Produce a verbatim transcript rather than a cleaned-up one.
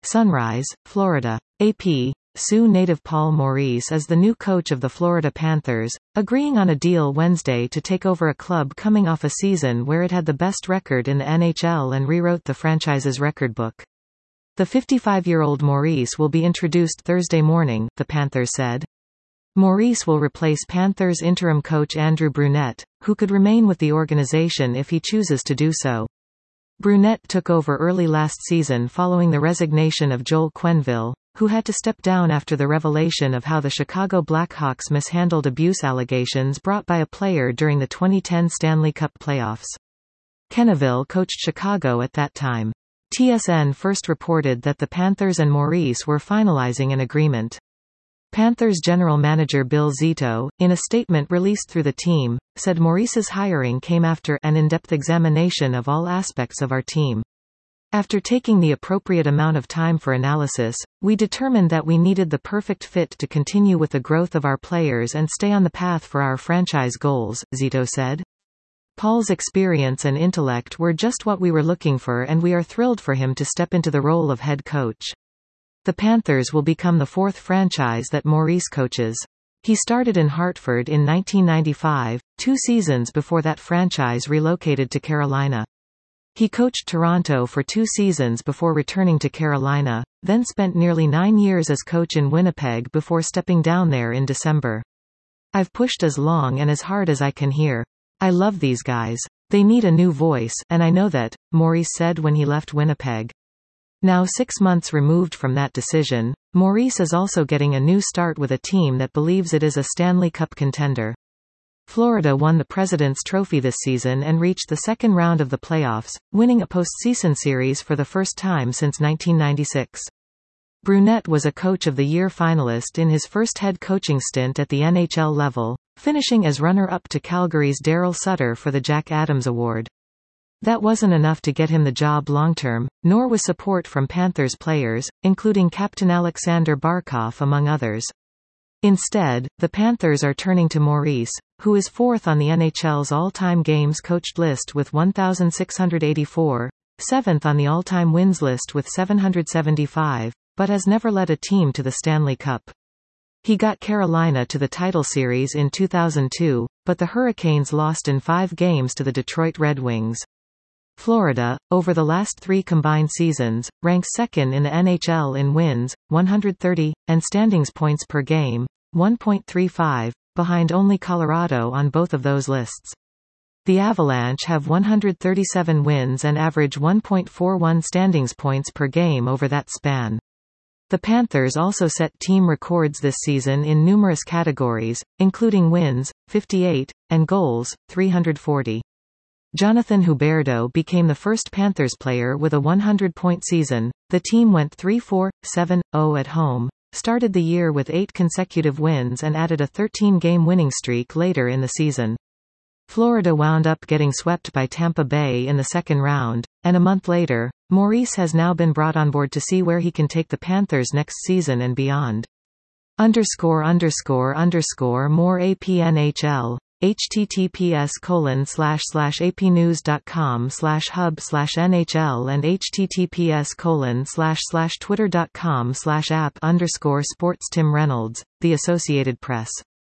Sunrise, Florida. A P. Sioux native Paul Maurice is the new coach of the Florida Panthers, agreeing on a deal Wednesday to take over a club coming off a season where it had the best record in the N H L and rewrote the franchise's record book. The fifty-five-year-old Maurice will be introduced Thursday morning, the Panthers said. Maurice will replace Panthers interim coach Andrew Brunette, who could remain with the organization if he chooses to do so. Brunette took over early last season following the resignation of Joel Quenneville, who had to step down after the revelation of how the Chicago Blackhawks mishandled abuse allegations brought by a player during the twenty ten Stanley Cup playoffs. Quenneville coached Chicago at that time. T S N first reported that the Panthers and Maurice were finalizing an agreement. Panthers general manager Bill Zito, in a statement released through the team, said Maurice's hiring came after an in-depth examination of all aspects of our team. After taking the appropriate amount of time for analysis, we determined that we needed the perfect fit to continue with the growth of our players and stay on the path for our franchise goals, Zito said. Paul's experience and intellect were just what we were looking for, and we are thrilled for him to step into the role of head coach. The Panthers will become the fourth franchise that Maurice coaches. He started in Hartford in nineteen ninety-five, two seasons before that franchise relocated to Carolina. He coached Toronto for two seasons before returning to Carolina, then spent nearly nine years as coach in Winnipeg before stepping down there in December. I've pushed as long and as hard as I can here. I love these guys. They need a new voice, and I know that, Maurice said when he left Winnipeg. Now six months removed from that decision, Maurice is also getting a new start with a team that believes it is a Stanley Cup contender. Florida won the President's Trophy this season and reached the second round of the playoffs, winning a postseason series for the first time since nineteen ninety-six. Brunette was a Coach of the Year finalist in his first head coaching stint at the N H L level, finishing as runner-up to Calgary's Daryl Sutter for the Jack Adams Award. That wasn't enough to get him the job long-term, nor was support from Panthers players, including captain Alexander Barkov among others. Instead, the Panthers are turning to Maurice, who is fourth on the N H L's all-time games coached list with one thousand six hundred eighty-four, seventh on the all-time wins list with seven hundred seventy-five, but has never led a team to the Stanley Cup. He got Carolina to the title series in two thousand two, but the Hurricanes lost in five games to the Detroit Red Wings. Florida, over the last three combined seasons, ranks second in the N H L in wins, one hundred thirty, and standings points per game, one point three five, behind only Colorado on both of those lists. The Avalanche have one hundred thirty-seven wins and average one point four one standings points per game over that span. The Panthers also set team records this season in numerous categories, including wins, fifty-eight, and goals, three hundred forty. Jonathan Huberdeau became the first Panthers player with a one hundred point season. The team went three four, seven, zero at home, started the year with eight consecutive wins and added a thirteen-game winning streak later in the season. Florida wound up getting swept by Tampa Bay in the second round, and a month later, Maurice has now been brought on board to see where he can take the Panthers next season and beyond. Underscore underscore underscore more A P N H L. https colon slash slash apnews.com slash hub slash NHL and https colon slash slash twitter.com slash app underscore sports Tim Reynolds, The Associated Press.